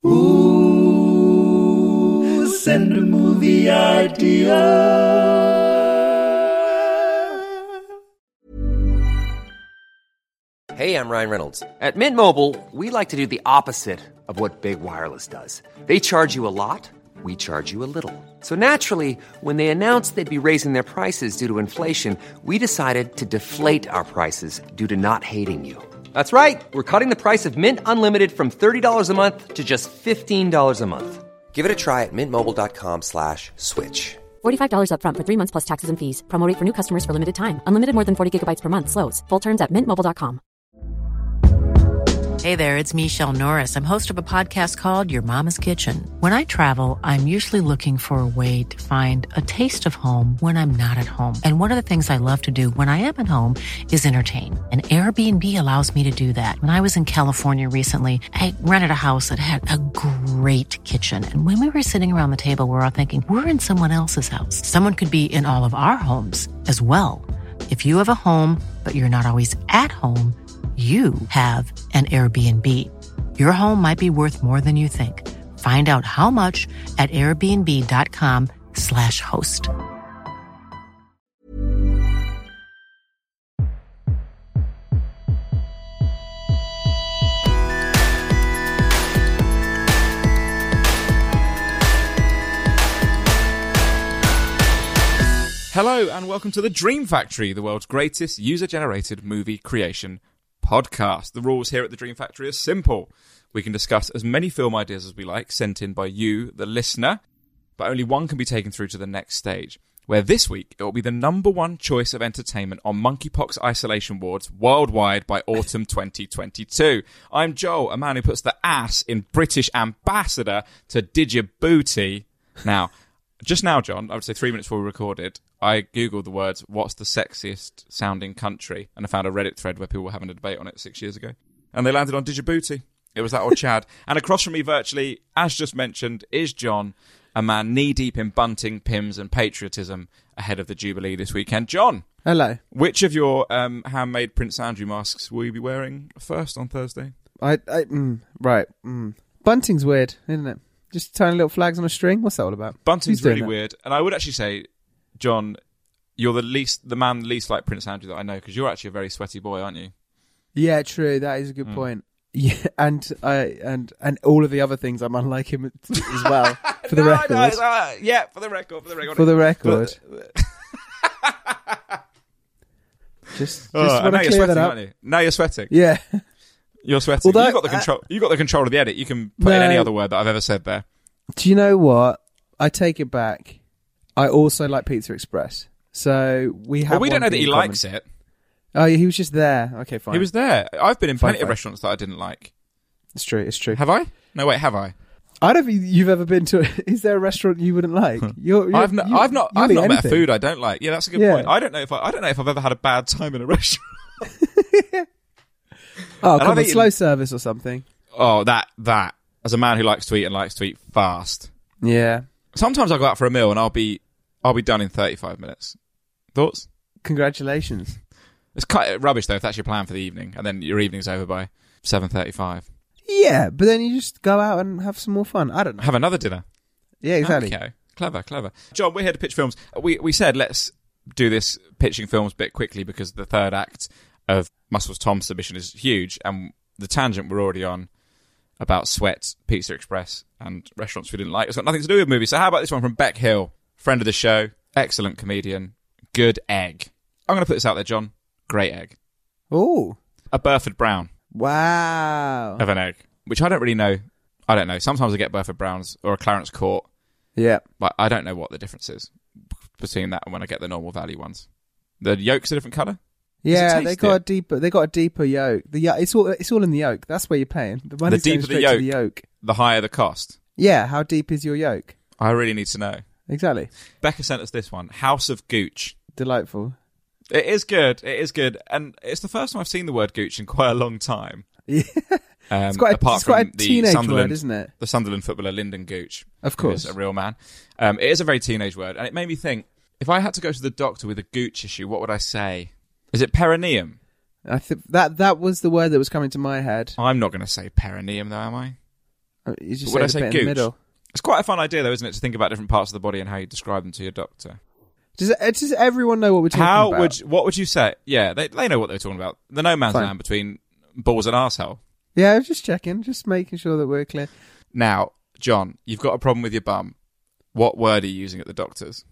Ooh, send a movie idea. Hey, I'm Ryan Reynolds. At Mint Mobile, we like to do the opposite of what Big Wireless does. They charge you a lot, we charge you a little. So naturally, when they announced they'd be raising their prices due to inflation, we decided to deflate our prices due to not hating you. That's right. We're cutting the price of Mint Unlimited from $30 a month to just $15 a month. Give it a try at mintmobile.com/switch. $45 up front for 3 months plus taxes and fees. Promo rate for new customers for limited time. Unlimited more than 40 gigabytes per month. Slows full terms at mintmobile.com. Hey there, it's Michelle Norris. I'm host of a podcast called Your Mama's Kitchen. When I travel, I'm usually looking for a way to find a taste of home when I'm not at home. And one of the things I love to do when I am at home is entertain. And Airbnb allows me to do that. When I was in California recently, I rented a house that had a great kitchen. And when we were sitting around the table, we're all thinking, we're in someone else's house. Someone could be in all of our homes as well. If you have a home, but you're not always at home, you have an Airbnb. Your home might be worth more than you think. Find out how much at airbnb.com/host. Hello and welcome to the Dream Factory, the world's greatest user-generated movie creation podcast. The rules here at the Dream Factory are simple. We can discuss as many film ideas as we like, sent in by you, the listener, but only one can be taken through to the next stage, where this week it will be the number one choice of entertainment on monkeypox isolation wards worldwide by autumn 2022. I'm Joel, a man who puts the ass in British ambassador to Djibouti. Now, just now, John, I would say 3 minutes before we recorded, I googled the words, what's the sexiest sounding country? And I found a Reddit thread where people were having a debate on it 6 years ago. And they landed on Djibouti. It was that old Chad. And across from me virtually, as just mentioned, is John, a man knee-deep in bunting, Pims and patriotism ahead of the Jubilee this weekend. John. Hello. Which of your handmade Prince Andrew masks will you be wearing first on Thursday? Right. Bunting's weird, isn't it? Just tiny little flags on a string? What's that all about? Bunting's really weird. And I would actually say, John, you're the man least like Prince Andrew that I know, because you're actually a very sweaty boy, aren't you? Yeah, true. That is a good point. Yeah, and all of the other things I'm unlike him as well. For the record. Yeah, for the record. For the record. Just want to clear that up. Aren't you? Now you're sweating. Yeah. You're sweating. Although, you got the control of the edit. You can put in any other word that I've ever said there. Do you know what? I take it back. I also like Pizza Express. So we have. Well, we don't know that he likes it. Oh, yeah, he was just there. Okay, fine. He was there. I've been in plenty of restaurants that I didn't like. It's true. Have I? No, wait, have I? I don't think you've ever been to. Is there a restaurant you wouldn't like? I've not met a food I don't like. Yeah, that's a good point. I don't know if I've ever had a bad time in a restaurant. Oh, come on, slow service or something. Oh, that. As a man who likes to eat and likes to eat fast. Yeah. Sometimes I'll go out for a meal and I'll be done in 35 minutes. Thoughts? Congratulations. It's kind of rubbish though if that's your plan for the evening, and then your evening's over by 7:35. Yeah, but then you just go out and have some more fun. I don't know. Have another dinner. Yeah, exactly. Okay, clever. John, we're here to pitch films. We said let's do this pitching films bit quickly because the third act of Muscles Tom's submission is huge, and the tangent we're already on about Sweat, Pizza Express, and restaurants we didn't like, it's got nothing to do with movies. So how about this one from Beck Hill, friend of the show, excellent comedian, good egg. I'm going to put this out there, John. Great egg. Ooh. A Burford Brown. Wow. Of an egg, which I don't really know. I don't know. Sometimes I get Burford Browns or a Clarence Court. Yeah. But I don't know what the difference is between that and when I get the normal value ones. The yolk's a different colour? Yeah, they got a deeper yolk. It's all in the yolk. That's where you're paying. The money's going straight to the yolk. The higher the cost. Yeah, how deep is your yolk? I really need to know. Exactly. Becca sent us this one, House of Gooch. Delightful. It is good. And it's the first time I've seen the word gooch in quite a long time. Yeah. It's quite a teenage word, isn't it? The Sunderland footballer Lyndon Gooch. Of course. Who is a real man. It is a very teenage word, and it made me think, if I had to go to the doctor with a gooch issue, what would I say? Is it perineum? I think that was the word that was coming to my head. I'm not going to say perineum, though, am I? You just Would I say say the bit in the gooch? middle. It's quite a fun idea, though, isn't it, to think about different parts of the body and how you describe them to your doctor. Does everyone know what we're talking about? What would you say? Yeah, they know what they're talking about. The no man's Fine. land between balls and arsehole. Yeah, just checking, just making sure that we're clear. Now, John, you've got a problem with your bum. What word are you using at the doctor's?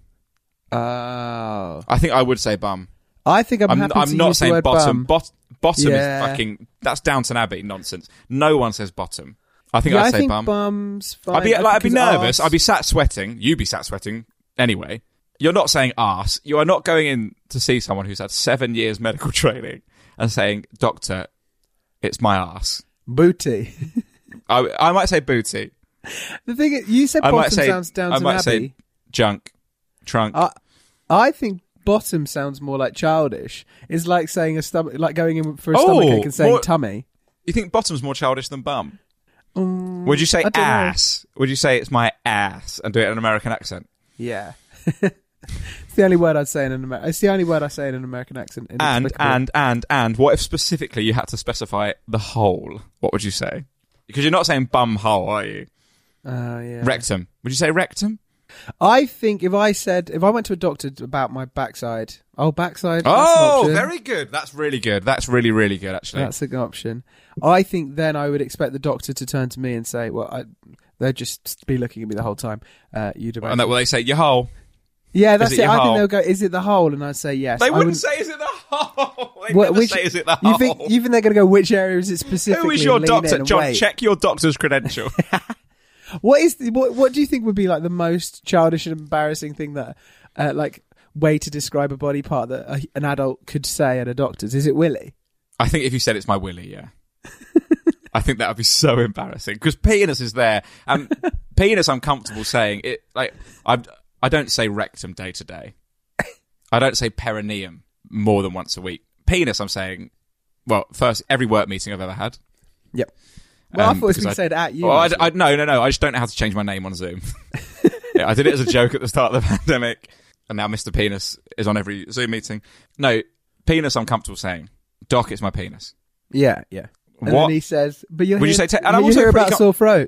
Oh. I think I would say bum. I think I'm happy to not use the saying word bottom. bum. Bottom Yeah. is fucking... That's Downton Abbey nonsense. No one says bottom. I think Yeah, I'd I say think bum. bum's fine. I'd be nervous. Arse. I'd be sat sweating. You'd be sat sweating anyway. You're not saying arse. You are not going in to see someone who's had 7 years medical training and saying, doctor, it's my arse. Booty. I might say booty. The thing is, you said I bottom might say, sounds Downton I might Abbey. say junk, trunk. I think bottom sounds more like childish. It's like saying a stomach, like going in for a stomachache and saying more- tummy. You think bottom's more childish than bum? Would you say I don't know. ass? Would you say it's my ass and do it in an American accent? Yeah. It's the only word I'd say in an It's the only word I say in an American accent. And what if specifically you had to specify the hole? What would you say? Because you're not saying bum hole, are you? Yeah. Rectum. Would you say rectum? I think if I went to a doctor about my backside, backside. That's an Oh, option. very good. That's really good. That's really, really good, actually. That's an option. I think then I would expect the doctor to turn to me and say, well, they'd just be looking at me the whole time. You'd And will they say, your hole? Yeah, that's Is it it. your I think hole? they'll go, is it the hole? And I'd say yes. They I wouldn't say, is it the hole? They never say, is it the You hole? think they're going to go, which area is it specifically? Who is your and lean in doctor? and John, wait? check your doctor's credential. What do you think would be like the most childish and embarrassing thing that, like, way to describe a body part that an adult could say at a doctor's? Is it willy? I think if you said it's my willy, yeah. I think that would be so embarrassing because penis is there, and penis I'm comfortable saying it. Like I don't say rectum day to day. I don't say perineum more than once a week. Penis, I'm saying. Well, first every work meeting I've ever had. Yep. Well, I thought it was because being said at you. Well, no. I just don't know how to change my name on Zoom. Yeah, I did it as a joke at the start of the pandemic, and now Mr. Penis is on every Zoom meeting. No, penis I'm comfortable saying. Doc, it's my penis. Yeah. And What? then he says, but you'll Would you hear, say and I'm you also hear pretty about sore throat.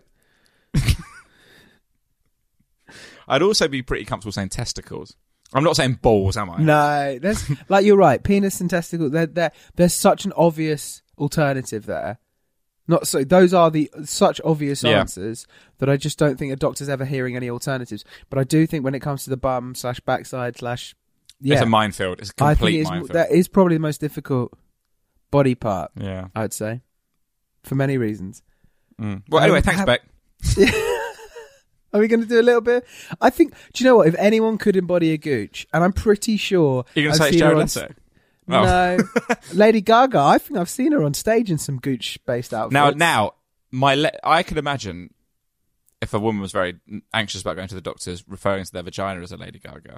I'd also be pretty comfortable saying testicles. I'm not saying balls, am I? No, there's like you're right. Penis and testicle. There's such an obvious alternative there. Not so. Those are the such obvious answers that I just don't think a doctor's ever hearing any alternatives. But I do think when it comes to the bum / backside / It's a minefield. It's a I complete think minefield. that is probably the most difficult body part. Yeah. I'd say for many reasons. Well, anyway, thanks, Beck. Are we going to do a little bit? I think. Do you know what? If anyone could embody a gooch, and I'm pretty sure You're going to I've say it's seen her Jared on Leto? No, Lady Gaga. I think I've seen her on stage in some Gooch-based outfits. Now, I could imagine if a woman was very anxious about going to the doctors, referring to their vagina as a Lady Gaga.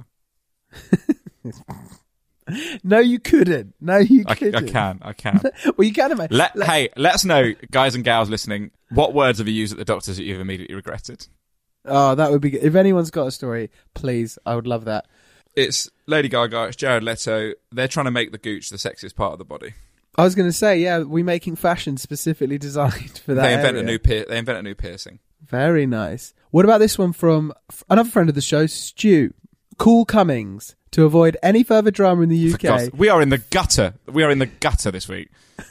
No, you couldn't. No, you couldn't. I can. Well, you can imagine. Hey, let us know, guys and gals listening, what words have you used at the doctors that you've immediately regretted? Oh, that would be good. If anyone's got a story, please, I would love that. It's Lady Gaga, it's Jared Leto. They're trying to make the gooch the sexiest part of the body. I was going to say, yeah, we're making fashion specifically designed for that. They invent area. a new piercing. Very nice. What about this one from another friend of the show, Stu? Cool Cummings. To avoid any further drama in the UK. Gosh, we are in the gutter. We are in the gutter this week.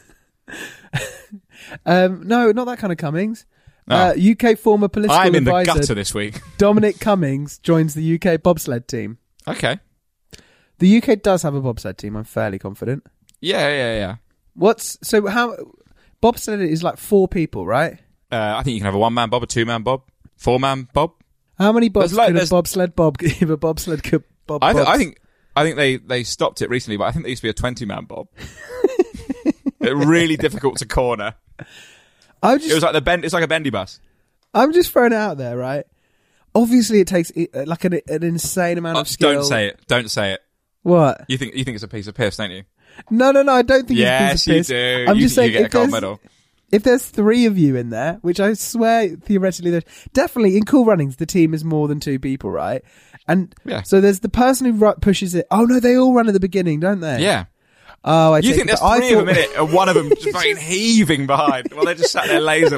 No, not that kind of Cummings. Oh. UK former political I'm in the advisor gutter this week. Dominic Cummings joins the UK bobsled team. Okay. The UK does have a bobsled team, I'm fairly confident. Yeah. How bobsled is like 4 people, right? I think you can have a 1-man bob, a 2-man bob, 4-man bob. How many bobs could a there's- bobsled bob give? A bobsled could bob. I think they stopped it recently, but I think there used to be a 20-man bob. They're really difficult to corner. It was like it's like a bendy bus. I'm just throwing it out there, right? Obviously, it takes like an insane amount of skill. Don't say it. What? You think it's a piece of piss, don't you? No, I don't think Yes, it's a piece you of piss. do. I'm just saying, you get a gold medal. if there's 3 of you in there, which I swear theoretically there's definitely in Cool Runnings, the team is more than 2 people, right? And so there's the person who pushes it. Oh no, they all run at the beginning, don't they? Yeah. Oh, You think there's 3 of them in it, and one of them just fucking heaving behind while they're just sat there lazily.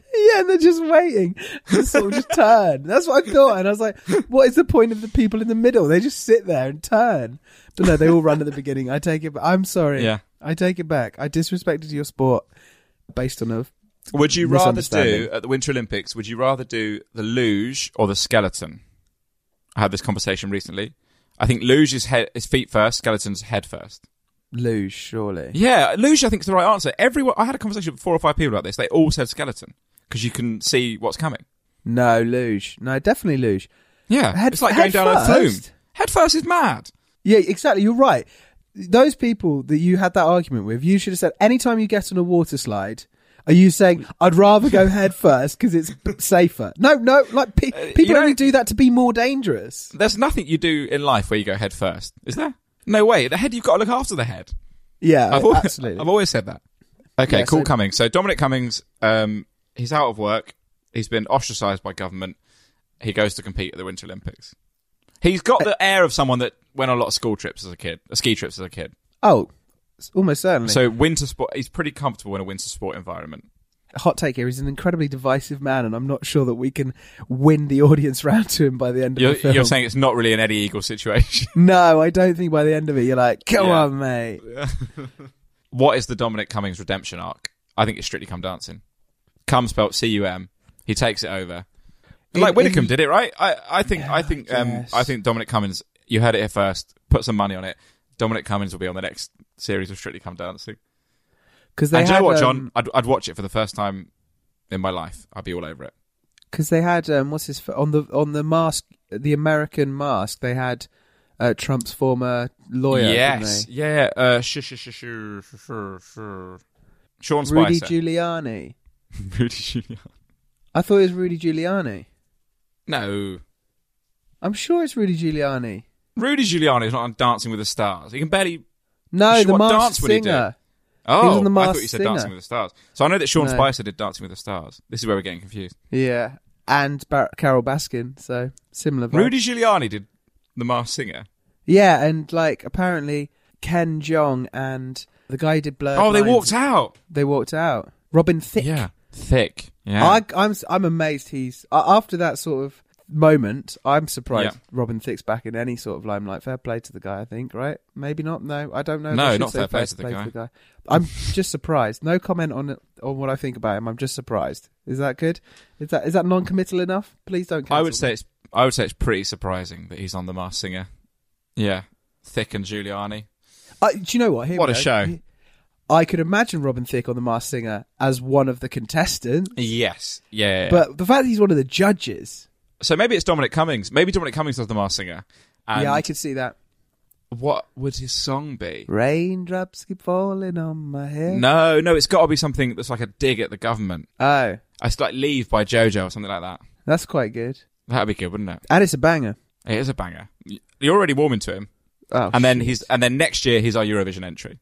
Yeah, and they're just waiting to sort of just turn. That's what I thought. And I was like, what is the point of the people in the middle? They just sit there and turn. But no, they all run at the beginning. I take it back. I'm sorry. Yeah. I take it back. I disrespected your sport based on a Would you rather misunderstanding. do, at the Winter Olympics, would you rather do the luge or the skeleton? I had this conversation recently. I think luge is feet first, skeleton's head first. luge, surely. Yeah, luge I think is the right answer. Everyone, I had a conversation with 4 or 5 people about this. They all said skeleton because you can see what's coming. No, luge. No, definitely luge. Yeah, it's like going down a flume. Head first is mad. Yeah, exactly. You're right. Those people that you had that argument with, you should have said, anytime you get on a water slide, are you saying, I'd rather go head first because it's safer? No, like people only do that to be more dangerous. There's nothing you do in life where you go head first, is there? No way. The head, you've got to look after the head. Yeah, absolutely. I've always said that. Okay, Yeah, cool. so- Cummings. So Dominic Cummings, he's out of work. He's been ostracised by government. He goes to compete at the Winter Olympics. He's got the air of someone that went on a lot of ski trips as a kid. Oh, almost certainly. So winter sport, he's pretty comfortable in a winter sport environment. Hot take here, he's an incredibly divisive man, and I'm not sure that we can win the audience round to him by the end of the film. You're saying it's not really an Eddie Eagle situation. No, I don't think by the end of it you're like, come on, mate. What is the Dominic Cummings redemption arc? I think it's Strictly Come Dancing. Cum spelt C-U-M. He takes it over. Like Widdicombe did it, right? I think Dominic Cummings, you heard it here first, put some money on it. Dominic Cummings will be on the next series of Strictly Come Dancing. And do you know what, John? I'd watch it for the first time in my life. I'd be all over it. Because they had on the mask, the American Mask, they had Trump's former lawyer. Yes, didn't they? yeah. Sean Spicer. Rudy Giuliani. Rudy Giuliani. I thought it was Rudy Giuliani. No, I'm sure it's Rudy Giuliani. Rudy Giuliani is not on Dancing with the Stars. He can barely. No, the what Masked dance would he do? Singer. Oh, He was on The I Masked thought you said Singer. Dancing with the Stars. So I know that Sean No. Spicer did Dancing with the Stars. This is where we're getting confused. Yeah, and Carol Baskin. So similar. Vibe. Rudy Giuliani did The Masked Singer. Yeah, and like apparently Ken Jeong and the guy who did Blurred Oh, they Lines, walked out. They walked out. Robin Thicke. Yeah, Thick. Yeah. I'm amazed he's after that sort of moment. I'm surprised Yeah. Robin Thicke's back in any sort of limelight. Fair play to the guy, I think. Right? Maybe not. No, I don't know. if No, I should not say fair play to the guy. I'm just surprised. No comment on what I think about him. I'm just surprised. Is that good? Is that non-committal enough? Please don't. Cancel I would say me. it's pretty surprising that he's on The Masked Singer. Yeah, Thick and Giuliani. Do you know what? Here What we a go. show. I could imagine Robin Thicke on The Masked Singer as one of the contestants. Yes. Yeah. But the fact that he's one of the judges. So maybe it's Dominic Cummings. Maybe Dominic Cummings does The Masked Singer. And Yeah, I could see that. what would his song be? Raindrops keep falling on my head. No, it's got to be something that's like a dig at the government. Oh, It's like Leave by JoJo or something like that. that's quite good. That'd be good, wouldn't it? And it's a banger. It is a banger. You're already warming to him. Oh, And then shit. then next year he's our Eurovision entry.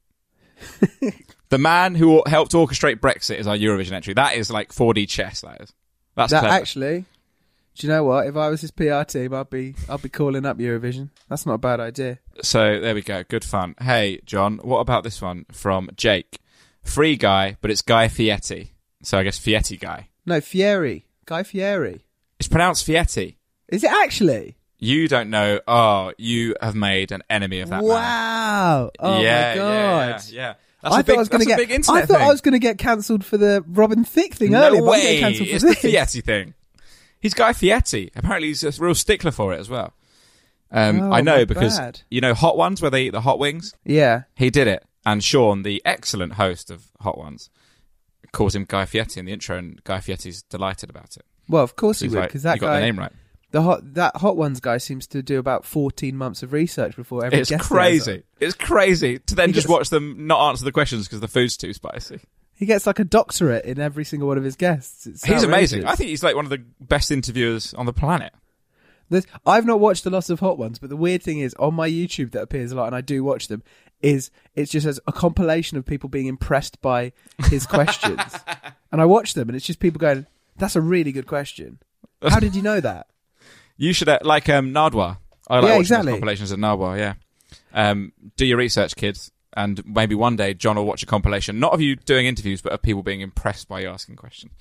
The man who helped orchestrate Brexit is our Eurovision entry. That is like 4D chess. That's that clever. actually. Do you know what? If I was his PR team, I'd be calling up Eurovision. That's not a bad idea. So there we go. Good fun. Hey, John, what about this one from Jake? Free guy, but it's Guy Fieri. So I guess Fieri guy. No, Fieri. Guy Fieri. It's pronounced Fieri. Is it actually? You don't know. Oh, you have made an enemy of that man. Wow. Oh yeah, my god. Yeah. I thought I was going to get. big internet I thought thing. I was going to get cancelled for the Robin Thicke thing No earlier. but I'm way. getting cancelled for It's this. the Fieri thing. He's Guy Fieri. Apparently, he's a real stickler for it as well. I my know because bad. you know Hot Ones where they eat the hot wings. Yeah. He did it, and Sean, the excellent host of Hot Ones, calls him Guy Fieri in the intro, and Guy Fieri's delighted about it. Well, of course he He's would, like, because that you got guy, the name right. that Hot Ones guy seems to do about 14 months of research before every It's guest. crazy. It's crazy to then He just gets- watch them not answer the questions because the food's too spicy. He gets like a doctorate in every single one of his guests. It's He's amazing. outrageous. I think he's like one of the best interviewers on the planet. I've not watched a lot of Hot Ones, but the weird thing is, on my YouTube that appears a lot, and I do watch them, it's just as a compilation of people being impressed by his questions. And I watch them, and it's just people going, "That's a really good question. How did you know that?" You should like Nardwar. I like Yeah, watching exactly. those compilations of Nardwar. Yeah. Do your research, kids, and maybe one day John will watch a compilation not of you doing interviews, but of people being impressed by you asking questions.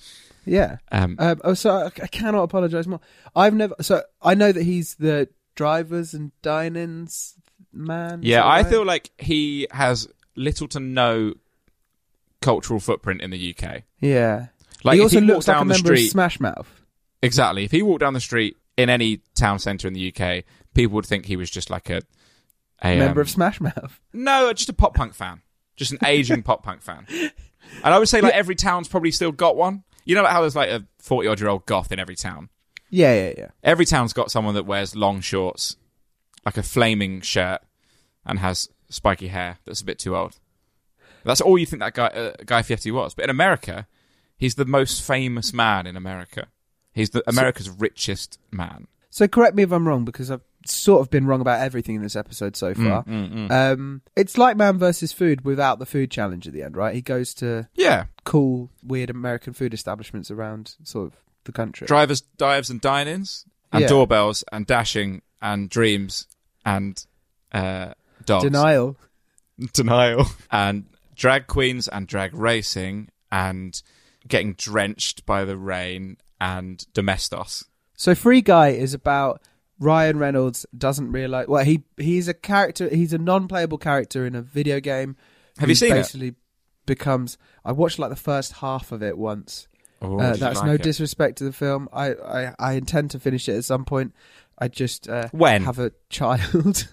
Yeah. So I cannot apologise more. I know that he's the drivers and dine-ins man. Yeah, I feel like he has little to no cultural footprint in the UK. Yeah. Like, he if also he looks walked like a down the member of street, Smash Mouth. Exactly. If he walked down the street in any town centre in the UK, people would think he was just like a member of Smash Mouth. No, just a pop punk fan. Just an aging pop punk fan. And I would say, like, every town's probably still got one. You know, like how there's like a 40-odd-year-old goth in every town? Yeah. Every town's got someone that wears long shorts, like a flaming shirt, and has spiky hair that's a bit too old. That's all you think that Guy Fieri was. But in America, he's the most famous man in America. He's America's richest man. So correct me if I'm wrong, because I've sort of been wrong about everything in this episode so far. It's like Man vs. Food without the food challenge at the end, right? He goes to cool, weird American food establishments around sort of the country. Drivers, dives and dine-ins, and doorbells, and dashing, and dreams, and dogs. Denial. And drag queens, and drag racing, and getting drenched by the rain, and Domestos. So Free Guy is about Ryan Reynolds doesn't realise... Well, he's a character... He's a non-playable character in a video game. Have you seen basically becomes... I watched like the first half of it once. Oh, that's no disrespect to the film. I intend to finish it at some point. I just when? Have a child.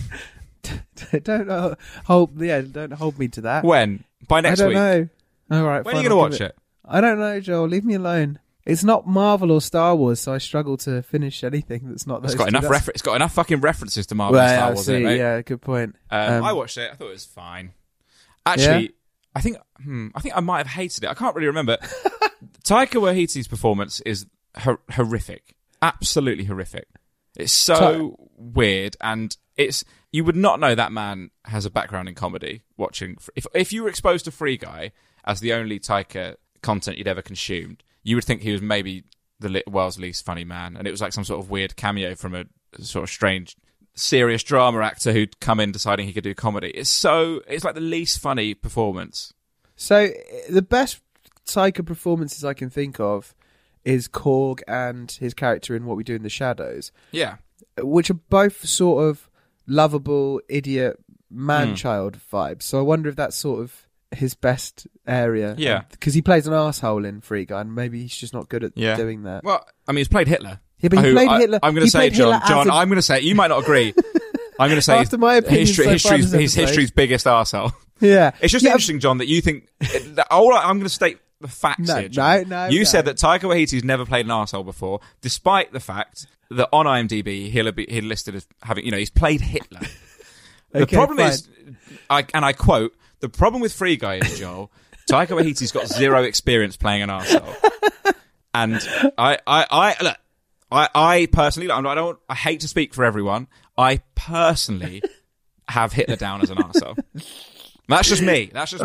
Don't hold me to that. When? By next week? I don't know. All right. When are you going to watch it? I don't know, Joel. Leave me alone. It's not Marvel or Star Wars, so I struggle to finish anything that's not those. It's got enough It's got enough fucking references to Marvel and Star Wars, mate. Yeah, good point. I watched it. I thought it was fine. Actually, I think I might have hated it. I can't really remember. Taika Waititi's performance is horrific. Absolutely horrific. It's so weird, and you would not know that man has a background in comedy. Watching if you were exposed to Free Guy as the only Taika content you'd ever consumed, you would think he was maybe the world's least funny man, and it was like some sort of weird cameo from a sort of strange, serious drama actor who'd come in deciding he could do comedy. It's like the least funny performance. So the best Taika performances I can think of is Korg and his character in What We Do in the Shadows. Yeah. Which are both sort of lovable, idiot, man-child vibes. So I wonder if that's sort of his best area. Yeah. Because he plays an arsehole in Free Guy, and maybe he's just not good at doing that. Well, I mean, he's played Hitler. Yeah, but he played Hitler. I'm going to say, John, I'm going to say, you might not agree. I'm going to say after my opinion, his history's biggest arsehole. Yeah. It's just interesting, John, that you think... I'm going to state the facts here, John. You said that Taika Waititi's never played an arsehole before, despite the fact that on IMDb he'll listed as having... he's played Hitler. The problem is, I quote, the problem with Free Guy is, Joel, Taika Waititi's got zero experience playing an arsehole. And I personally, I hate to speak for everyone, I personally have Hitler down as an arsehole. That's just me.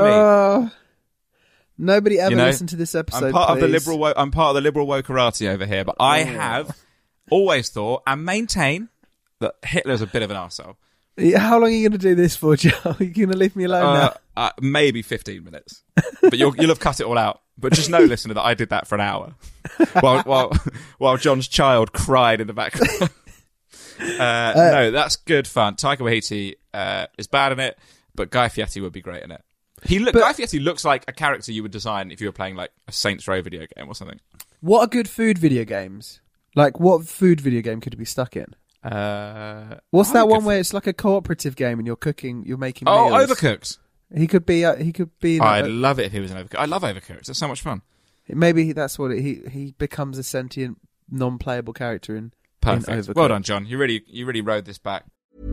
Nobody ever listened to this episode. I'm part of the liberal wokerati over here, but I have always thought and maintain that Hitler's a bit of an arsehole. How long are you going to do this for, Joe? Are you going to leave me alone now? Maybe 15 minutes. But you'll have cut it all out. But just know, listener, that I did that for an hour. while John's child cried in the background. No, that's good fun. Taika Waititi is bad in it, but Guy Fieri would be great in it. Guy Fieri looks like a character you would design if you were playing like a Saints Row video game or something. What are good food video games? Like, what food video game could he be stuck in? What's that one where it's like a cooperative game and you're making meals? Oh, Overcooked. He could be. I'd love it if he was an Overcooked. I love Overcooked. It's so much fun. Maybe that's what he becomes a sentient, non-playable character in. Perfect. In Overcooked. Well done, John. You really rode this back.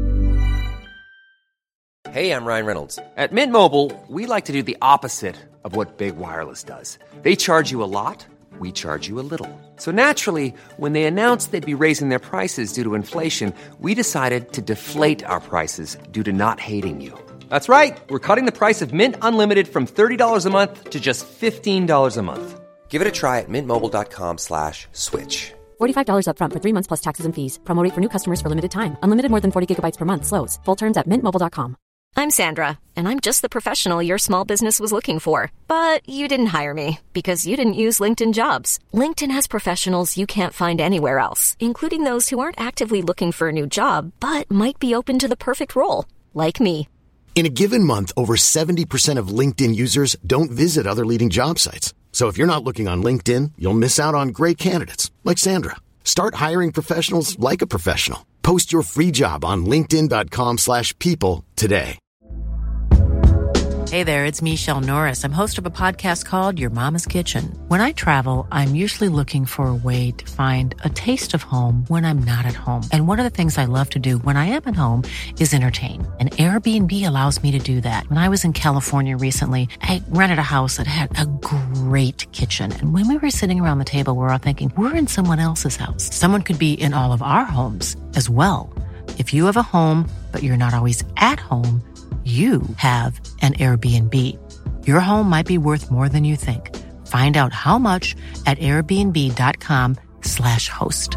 Hey, I'm Ryan Reynolds. At Mint Mobile, we like to do the opposite of what Big Wireless does. They charge you a lot. We charge you a little. So naturally, when they announced they'd be raising their prices due to inflation, we decided to deflate our prices due to not hating you. That's right. We're cutting the price of Mint Unlimited from $30 a month to just $15 a month. Give it a try at mintmobile.com/switch. $45 up front for 3 months plus taxes and fees. Promo rate for new customers for limited time. Unlimited more than 40 gigabytes per month slows. Full terms at mintmobile.com. I'm Sandra, and I'm just the professional your small business was looking for. But you didn't hire me because you didn't use LinkedIn Jobs. LinkedIn has professionals you can't find anywhere else, including those who aren't actively looking for a new job, but might be open to the perfect role, like me. In a given month, over 70% of LinkedIn users don't visit other leading job sites. So if you're not looking on LinkedIn, you'll miss out on great candidates like Sandra. Start hiring professionals like a professional. Post your free job on linkedin.com/people today. Hey there, it's Michelle Norris. I'm host of a podcast called Your Mama's Kitchen. When I travel, I'm usually looking for a way to find a taste of home when I'm not at home. And one of the things I love to do when I am at home is entertain. And Airbnb allows me to do that. When I was in California recently, I rented a house that had a great kitchen. And when we were sitting around the table, we're all thinking, we're in someone else's house. Someone could be in all of our homes as well. If you have a home, but you're not always at home, you have an Airbnb. Your home might be worth more than you think. Find out how much at airbnb.com/host.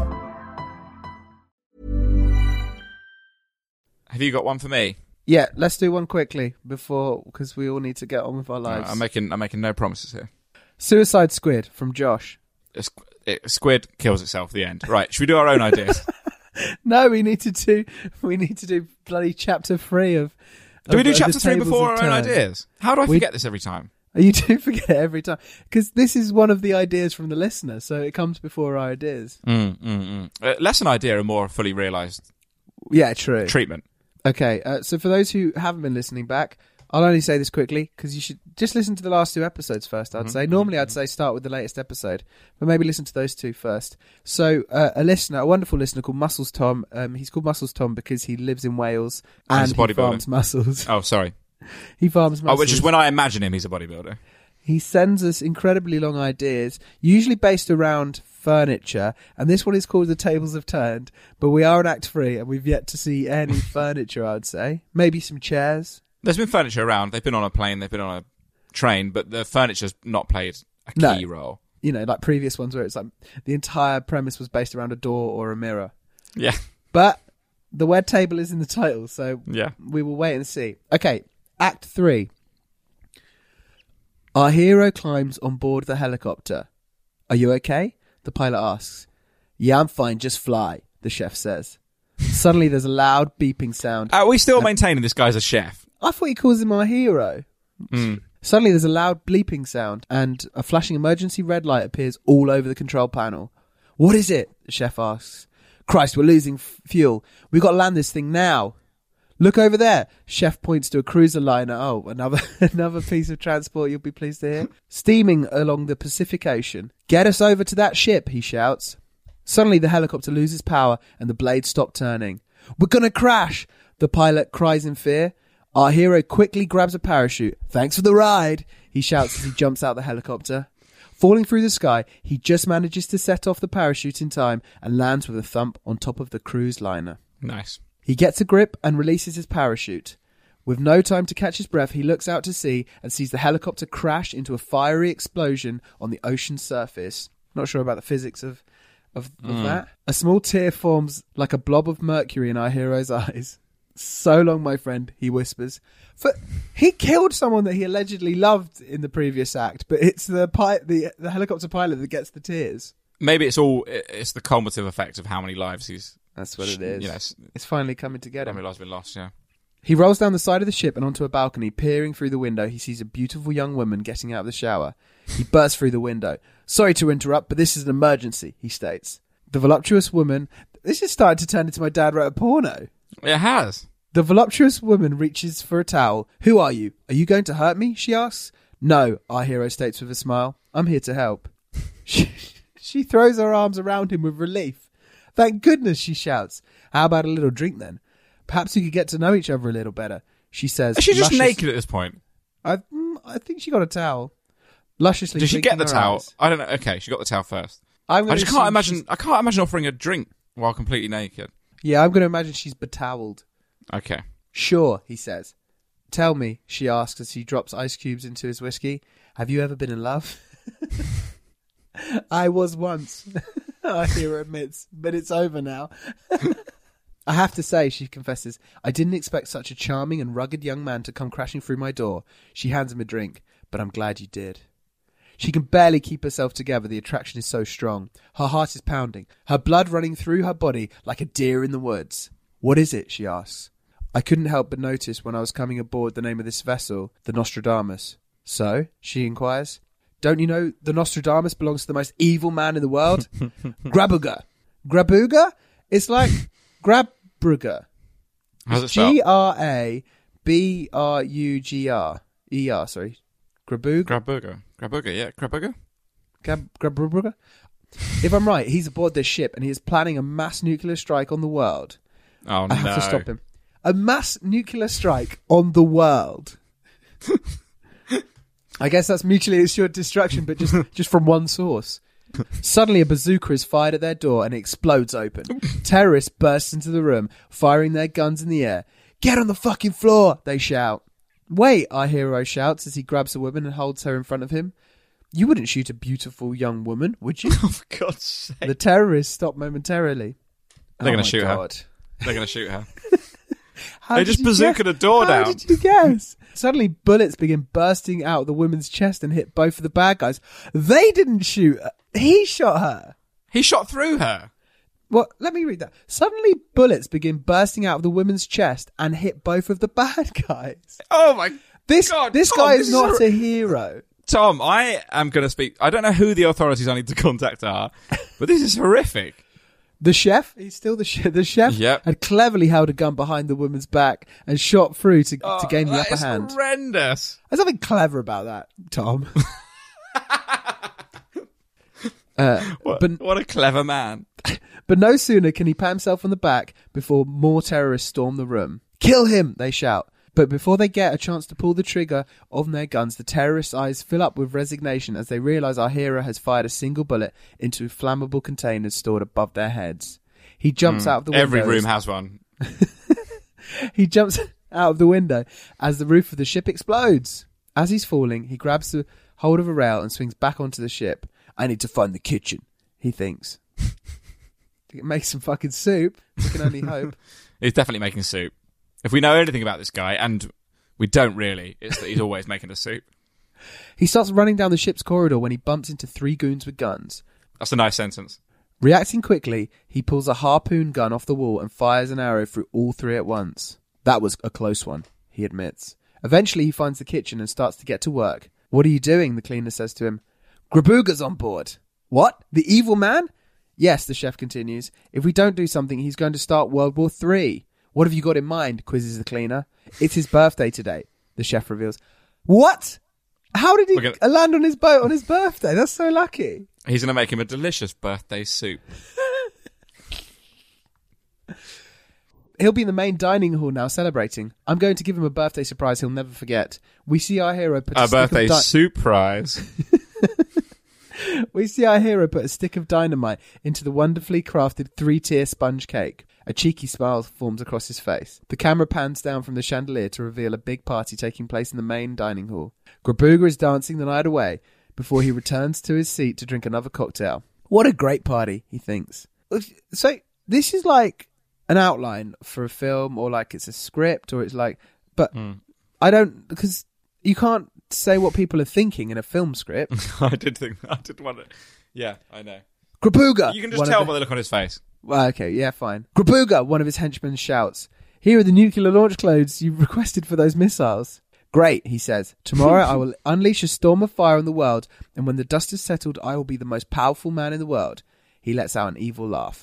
Have you got one for me? Yeah, let's do one quickly because we all need to get on with our lives. I'm making no promises here. Suicide Squid from Josh. Squid kills itself at the end. Right, should we do our own ideas? No, we need to do bloody chapter 3 of. Do we do chapter The 3 Tables before Have our own Turned. ideas? How do I forget this every time? You do forget it every time because this is one of the ideas from the listener, so it comes before our ideas. Less an idea and more fully realised Yeah, true. treatment. Okay, so for those who haven't been listening back, I'll only say this quickly because you should just listen to the last 2 episodes first, I'd say. Normally I'd say start with the latest episode, but maybe listen to those 2 first. So a wonderful listener called Muscles Tom, he's called Muscles Tom because he lives in Wales and he farms mussels. Oh, sorry. He farms mussels. Oh, which is when I imagine him, he's a bodybuilder. He sends us incredibly long ideas, usually based around furniture, and this one is called The Tables Have Turned, but we are in Act 3 and we've yet to see any furniture, I'd say. Maybe some chairs. There's been furniture around. They've been on a plane, they've been on a train, but the furniture's not played a key role. You know, like previous ones where it's like the entire premise was based around a door or a mirror. Yeah. But the word table is in the title, so yeah, we will wait and see. Okay, Act 3. Our hero climbs on board the helicopter. Are you okay? The pilot asks. Yeah, I'm fine, just fly, the chef says. Suddenly there's a loud beeping sound. Are we still maintaining this guy's a chef? I thought he calls him our hero. Suddenly there's a loud bleeping sound and a flashing emergency red light appears all over the control panel. What is it? The chef asks. Christ, we're losing fuel. We've got to land this thing now. Look over there. Chef points to a cruiser liner. Oh, another piece of transport you'll be pleased to hear. Steaming along the Pacific Ocean. Get us over to that ship, he shouts. Suddenly the helicopter loses power and the blades stop turning. We're going to crash, the pilot cries in fear. Our hero quickly grabs a parachute. Thanks for the ride, he shouts as he jumps out the helicopter. Falling through the sky, he just manages to set off the parachute in time and lands with a thump on top of the cruise liner. Nice. He gets a grip and releases his parachute. With no time to catch his breath, he looks out to sea and sees the helicopter crash into a fiery explosion on the ocean's surface. Not sure about the physics of that. A small tear forms like a blob of mercury in our hero's eyes. So long, my friend, he whispers. He killed someone that he allegedly loved in the previous act, but it's the helicopter pilot that gets the tears. Maybe it's the cumulative effect of how many lives he's... That's what it is. You know, it's finally coming together. How many lives have been lost, yeah. He rolls down the side of the ship and onto a balcony. Peering through the window, he sees a beautiful young woman getting out of the shower. He bursts through the window. Sorry to interrupt, but this is an emergency, he states. The voluptuous woman... This is starting to turn into My Dad Wrote a Porno. It has. The voluptuous woman reaches for a towel. Who are you? Are you going to hurt me? She asks. No, our hero states with a smile. I'm here to help. She throws her arms around him with relief. Thank goodness, she shouts. How about a little drink then? Perhaps you could get to know each other a little better, she says. Is she just naked at this point? I think she got a towel. Lusciously. Did she get the towel? Eyes. I don't know. Okay, she got the towel first. I just can't imagine. I can't imagine offering a drink while completely naked. Yeah, I'm going to imagine she's betoweled. Okay. Sure, he says. Tell me, she asks as he drops ice cubes into his whiskey. Have you ever been in love? I was once, our hero admits, but it's over now. I have to say, she confesses, I didn't expect such a charming and rugged young man to come crashing through my door. She hands him a drink, but I'm glad you did. She can barely keep herself together. The attraction is so strong. Her heart is pounding, her blood running through her body like a deer in the woods. What is it? She asks. I couldn't help but notice when I was coming aboard the name of this vessel, the Nostradamus. So, she inquires, don't you know the Nostradamus belongs to the most evil man in the world? Grabuga. Grabuga? It's like Grabbrugger. How's it spelled? Grabrugger. Sorry. Grabuga, yeah. Grabuga? Grabuga? If I'm right, he's aboard this ship and he is planning a mass nuclear strike on the world. Oh, no. I have to stop him. A mass nuclear strike on the world. I guess that's mutually assured destruction, but just from one source. Suddenly, a bazooka is fired at their door and it explodes open. Terrorists burst into the room, firing their guns in the air. Get on the fucking floor, they shout. Wait, our hero shouts as he grabs a woman and holds her in front of him. You wouldn't shoot a beautiful young woman, would you? Oh, for God's sake. The terrorists stop momentarily. They're going to shoot her. They're going to shoot her. How They did just you bazooka guess? the door How down. did you guess? Suddenly, bullets begin bursting out of the woman's chest and hit both of the bad guys. They didn't shoot her. He shot her. He shot through her. What? Let me read that. Suddenly, bullets begin bursting out of the woman's chest and hit both of the bad guys. Oh, my This God. this Tom, guy this is not a hero. Tom, I am going to speak. I don't know who the authorities I need to contact are, but this is horrific. The chef, he's still the chef. The chef Yep. had cleverly held a gun behind the woman's back and shot through to gain the That upper is hand. horrendous. There's nothing clever about that, Tom. What a clever man. But no sooner can he pat himself on the back before more terrorists storm the room. Kill him, they shout. But before they get a chance to pull the trigger on their guns, the terrorists' eyes fill up with resignation as they realise our hero has fired a single bullet into flammable containers stored above their heads. He jumps out of the window. Every room has one. He jumps out of the window as the roof of the ship explodes. As he's falling, he grabs the hold of a rail and swings back onto the ship. I need to find the kitchen, he thinks. Make some fucking soup. We can only hope. He's definitely making soup. If we know anything about this guy, and we don't really, it's that he's always making a soup. He starts running down the ship's corridor when he bumps into 3 goons with guns. That's a nice sentence. Reacting quickly, he pulls a harpoon gun off the wall and fires an arrow through all 3 at once. That was a close one, he admits. Eventually, he finds the kitchen and starts to get to work. What are you doing? The cleaner says to him. Grabuga's on board. What? The evil man? Yes, the chef continues. If we don't do something, he's going to start World War III. What have you got in mind? Quizzes the cleaner. It's his birthday today, the chef reveals. What? How did he land on his boat on his birthday? That's so lucky. He's going to make him a delicious birthday soup. He'll be in the main dining hall now celebrating. I'm going to give him a birthday surprise he'll never forget. We see our hero put a birthday soup prize. We see our hero put a stick of dynamite into the wonderfully crafted 3-tier sponge cake. A cheeky smile forms across his face. The camera pans down from the chandelier to reveal a big party taking place in the main dining hall. Grabuga is dancing the night away before he returns to his seat to drink another cocktail. What a great party, he thinks. So, this is like an outline for a film, or like it's a script, or it's like... But I don't... Because you can't say what people are thinking in a film script. I did want it. Yeah, I know. Grabuga! You can just tell by the look on his face. Well, okay, yeah, fine. Grabuga, one of his henchmen shouts. Here are the nuclear launch codes you requested for those missiles. Great, he says. Tomorrow I will unleash a storm of fire on the world, and when the dust is settled, I will be the most powerful man in the world. He lets out an evil laugh.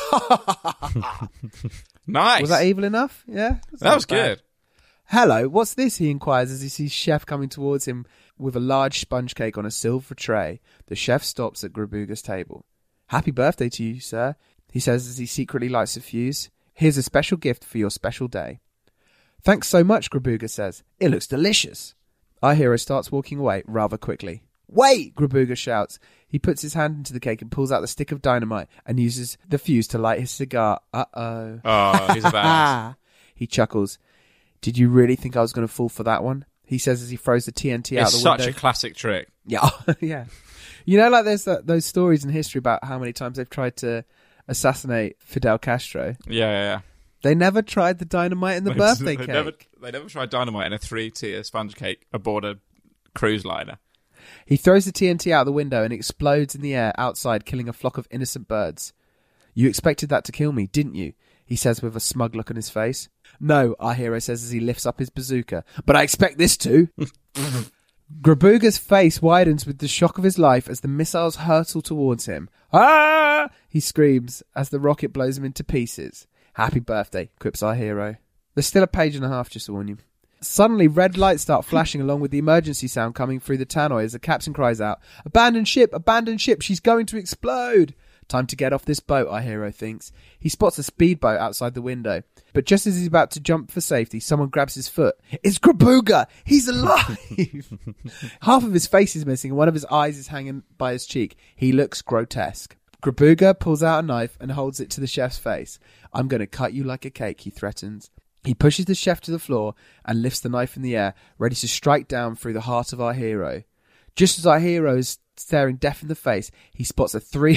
Nice. Was that evil enough? Yeah? That was good. Hello, what's this? He inquires as he sees Chef coming towards him with a large sponge cake on a silver tray. The chef stops at Grabuga's table. Happy birthday to you, sir, he says as he secretly lights a fuse. Here's a special gift for your special day. Thanks so much, Grabuga says. It looks delicious. Our hero starts walking away rather quickly. Wait, Grabuga shouts. He puts his hand into the cake and pulls out the stick of dynamite and uses the fuse to light his cigar. Uh-oh. Oh, he's a badass. He chuckles. Did you really think I was going to fall for that one? He says as he throws the TNT out the window. It's such a classic trick. Yeah, yeah. You know, like there's those stories in history about how many times they've tried to assassinate Fidel Castro. Yeah. They never tried the dynamite in the birthday cake. They never tried dynamite in a 3-tier sponge cake aboard a cruise liner. He throws the TNT out the window and it explodes in the air outside, killing a flock of innocent birds. You expected that to kill me, didn't you? He says with a smug look on his face. No, our hero says as he lifts up his bazooka. But I expect this to. Grabuga's face widens with the shock of his life as the missiles hurtle towards him. Ah! He screams as the rocket blows him into pieces. Happy birthday, quips our hero. There's still a page and a half, just to warn you. Suddenly, red lights start flashing along with the emergency sound coming through the tannoy as the captain cries out, abandon ship, she's going to explode! Time to get off this boat, our hero thinks. He spots a speedboat outside the window. But just as he's about to jump for safety, someone grabs his foot. It's Grabuga! He's alive! Half of his face is missing and one of his eyes is hanging by his cheek. He looks grotesque. Grabuga pulls out a knife and holds it to the chef's face. I'm going to cut you like a cake, he threatens. He pushes the chef to the floor and lifts the knife in the air, ready to strike down through the heart of our hero. Just as our hero is staring death in the face, he spots a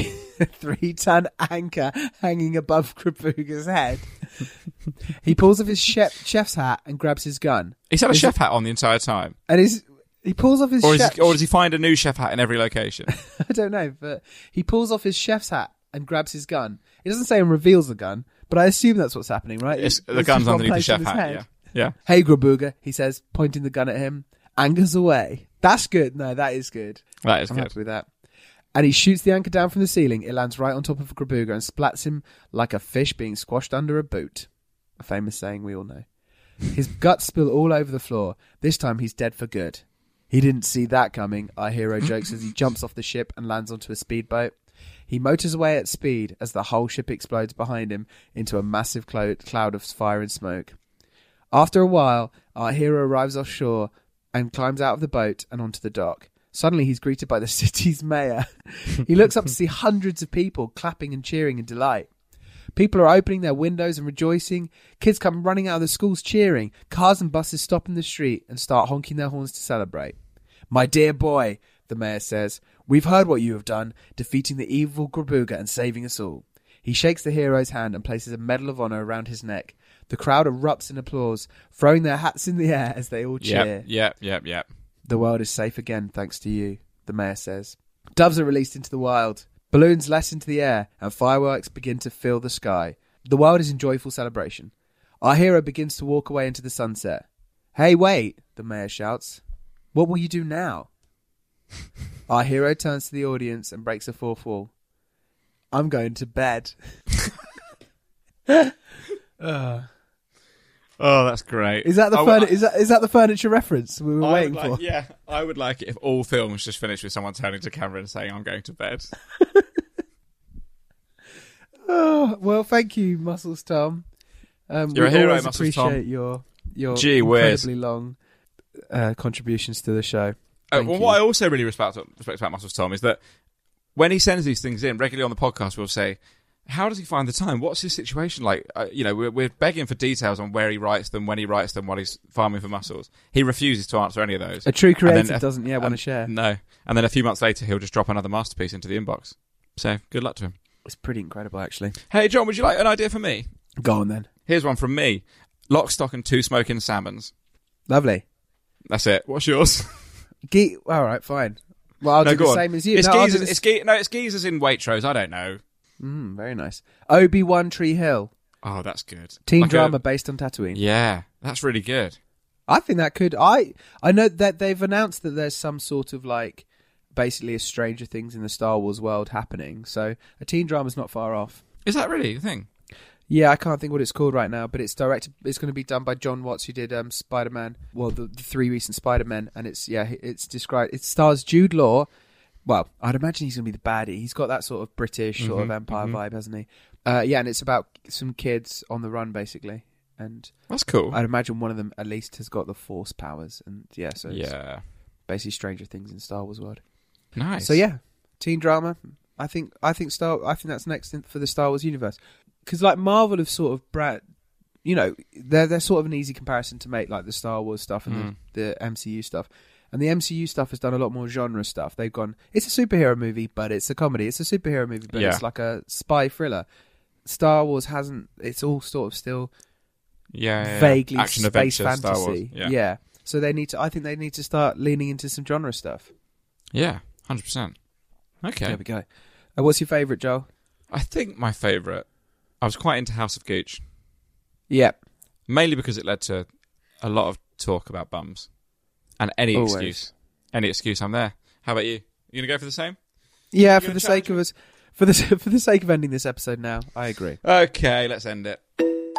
3-ton anchor hanging above Grabuga's head. He pulls off his chef's hat and grabs his gun. He's had a chef hat on the entire time. And he pulls off his or does he find a new chef hat in every location? I don't know, but he pulls off his chef's hat and grabs his gun. He doesn't say and reveals the gun, but I assume that's what's happening, right? The gun's underneath the chef hat, yeah. Hey, Grabuga, he says, pointing the gun at him. Anger's away. That's good. No, that is good. That is good. I'm happy with that. And he shoots the anchor down from the ceiling. It lands right on top of Grabuga and splats him like a fish being squashed under a boot. A famous saying we all know. His guts spill all over the floor. This time he's dead for good. He didn't see that coming, our hero jokes as he jumps off the ship and lands onto a speedboat. He motors away at speed as the whole ship explodes behind him into a massive cloud of fire and smoke. After a while, our hero arrives offshore and climbs out of the boat and onto the dock. Suddenly he's greeted by the city's mayor. He looks up to see hundreds of people clapping and cheering in delight. People are opening their windows and rejoicing. Kids come running out of the schools cheering. Cars and buses stop in the street and start honking their horns to celebrate. My dear boy, the mayor says, we've heard what you have done, defeating the evil Grabuga and saving us all. He shakes the hero's hand and places a medal of honor around his neck. The crowd erupts in applause, throwing their hats in the air as they all cheer. Yep. The world is safe again, thanks to you, the mayor says. Doves are released into the wild. Balloons let into the air, and fireworks begin to fill the sky. The world is in joyful celebration. Our hero begins to walk away into the sunset. Hey, wait, the mayor shouts. What will you do now? Our hero turns to the audience and breaks the fourth wall. I'm going to bed. Oh, that's great. Is that the is that the furniture reference we were waiting for? Yeah, I would like it if all films just finished with someone turning to camera and saying, I'm going to bed. Oh, well, thank you, Muscles Tom. You're a hero, Muscles Tom. Appreciate your incredibly long contributions to the show. What I also really respect about Muscles Tom is that when he sends these things in regularly on the podcast, we'll say, how does he find the time? What's his situation like? We're begging for details on where he writes them, when he writes them, while he's farming for Muscles. He refuses to answer any of those. A true creative doesn't want to share. No. And then a few months later, he'll just drop another masterpiece into the inbox. So, good luck to him. It's pretty incredible, actually. Hey, John, would you like an idea for me? Go on, then. Here's one from me. Lock, Stock and Two Smoking Salmons. Lovely. That's it. What's yours? All right, fine. Well, I'll do the same as you. It's geezers in Waitrose. I don't know. Very nice. Obi-Wan Tree Hill. Oh, that's good. Teen drama based on Tatooine. Yeah, that's really good. I think that could... I know that they've announced that there's some sort of basically a Stranger Things in the Star Wars world happening. So a teen drama's not far off. Is that really the thing? Yeah, I can't think what it's called right now, but it's directed. It's going to be done by John Watts, who did Spider-Man. Well, the three recent Spider-Men, and it's described. It stars Jude Law. Well, I'd imagine he's going to be the baddie. He's got that sort of British sort of Empire vibe, hasn't he? And it's about some kids on the run, basically. And that's cool. I'd imagine one of them at least has got the Force powers, and so it's basically Stranger Things in Star Wars world. Nice. So yeah, teen drama. I think that's next for the Star Wars universe. Because Marvel have sort of they're sort of an easy comparison to make, like the Star Wars stuff and the MCU stuff. And the MCU stuff has done a lot more genre stuff. They've gone, it's a superhero movie, but it's a comedy. It's a superhero movie, but it's like a spy thriller. Star Wars hasn't. It's all sort of still vaguely action space adventure, Star Wars. fantasy. Yeah. So they need to. I think they need to start leaning into some genre stuff. Yeah, 100%. Okay. There we go. What's your favourite, Joel? I think my favourite, I was quite into House of Gooch. Yep. Mainly because it led to a lot of talk about bums. And any excuse, I'm there. How about you? You gonna go for the same? Yeah, for the sake of us, for the sake of ending this episode now, I agree. Okay, let's end it.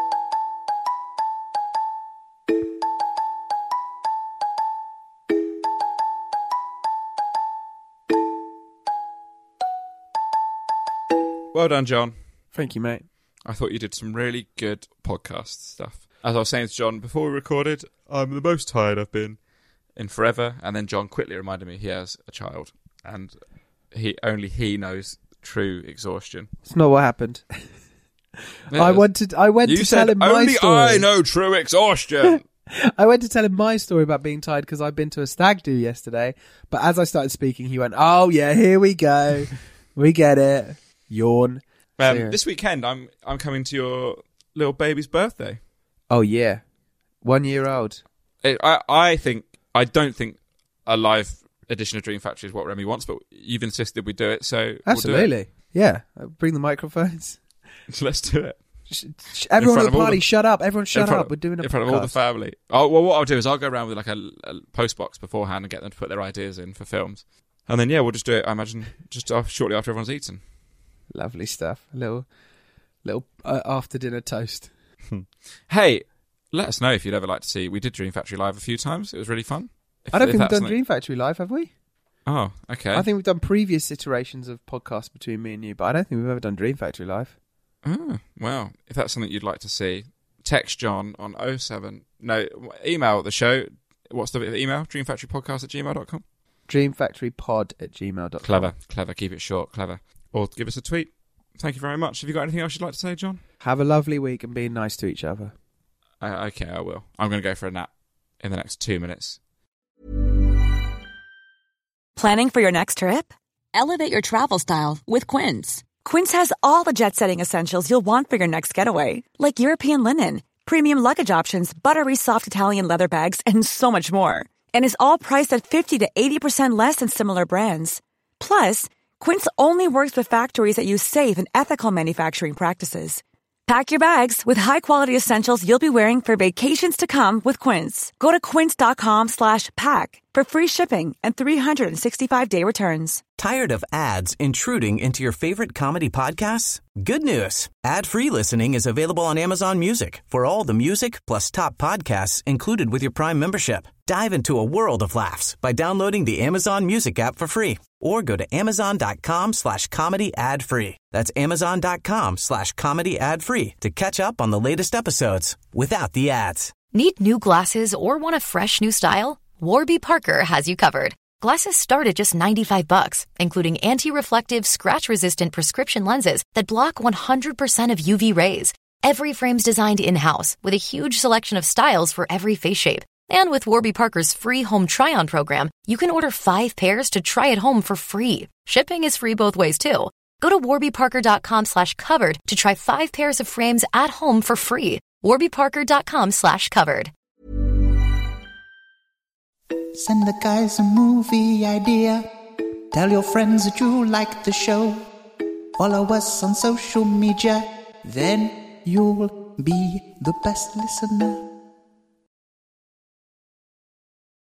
Well done, John. Thank you, mate. I thought you did some really good podcast stuff. As I was saying to John before we recorded, I'm the most tired I've been in forever. And then John quickly reminded me he has a child, and he knows true exhaustion. It's not what happened. I went to tell him my only story. I know true exhaustion. I went to tell him my story about being tired because I'd been to a stag do yesterday. But as I started speaking, he went, "Oh yeah, here we go. We get it." Yawn. This weekend, I'm coming to your little baby's birthday. Oh yeah, 1 year old. I don't think a live edition of Dream Factory is what Remy wants, but you've insisted we do it, so absolutely, we'll do it. Yeah. Bring the microphones. Let's do it. Everyone at the party, shut up! Everyone, shut up! We're doing a in front podcast. of all the family. Oh well, what I'll do is I'll go around with like a post box beforehand and get them to put their ideas in for films, and then we'll just do it. I imagine just shortly after everyone's eaten. Lovely stuff. A little after dinner toast. Hey, let us know if you'd ever like to see. We did Dream Factory live a few times. It was really fun. I don't think we've done Dream Factory live, have we? Oh, okay. I think we've done previous iterations of podcasts between me and you, but I don't think we've ever done Dream Factory live. Oh, well, if that's something you'd like to see, text John on email the show. What's the email? dreamfactorypodcast@gmail.com. dreamfactorypod@gmail.com. Clever. Keep it short, clever. Or give us a tweet. Thank you very much. Have you got anything else you'd like to say, John? Have a lovely week and be nice to each other. Okay, I will. I'm going to go for a nap in the next 2 minutes. Planning for your next trip? Elevate your travel style with Quince. Quince has all the jet-setting essentials you'll want for your next getaway, like European linen, premium luggage options, buttery soft Italian leather bags, and so much more. And is all priced at 50 to 80% less than similar brands. Plus, Quince only works with factories that use safe and ethical manufacturing practices. Pack your bags with high-quality essentials you'll be wearing for vacations to come with Quince. Go to quince.com/pack for free shipping and 365-day returns. Tired of ads intruding into your favorite comedy podcasts? Good news. Ad-free listening is available on Amazon Music for all the music plus top podcasts included with your Prime membership. Dive into a world of laughs by downloading the Amazon Music app for free or go to amazon.com/comedy ad-free. That's amazon.com/comedy ad-free to catch up on the latest episodes without the ads. Need new glasses or want a fresh new style? Warby Parker has you covered. Glasses start at just $95, including anti-reflective, scratch-resistant prescription lenses that block 100% of UV rays. Every frame's designed in-house with a huge selection of styles for every face shape. And with Warby Parker's free home try-on program, you can order 5 pairs to try at home for free. Shipping is free both ways, too. Go to warbyparker.com/covered to try 5 pairs of frames at home for free. warbyparker.com/covered. Send the guys a movie idea. Tell your friends that you like the show. Follow us on social media. Then you'll be the best listener.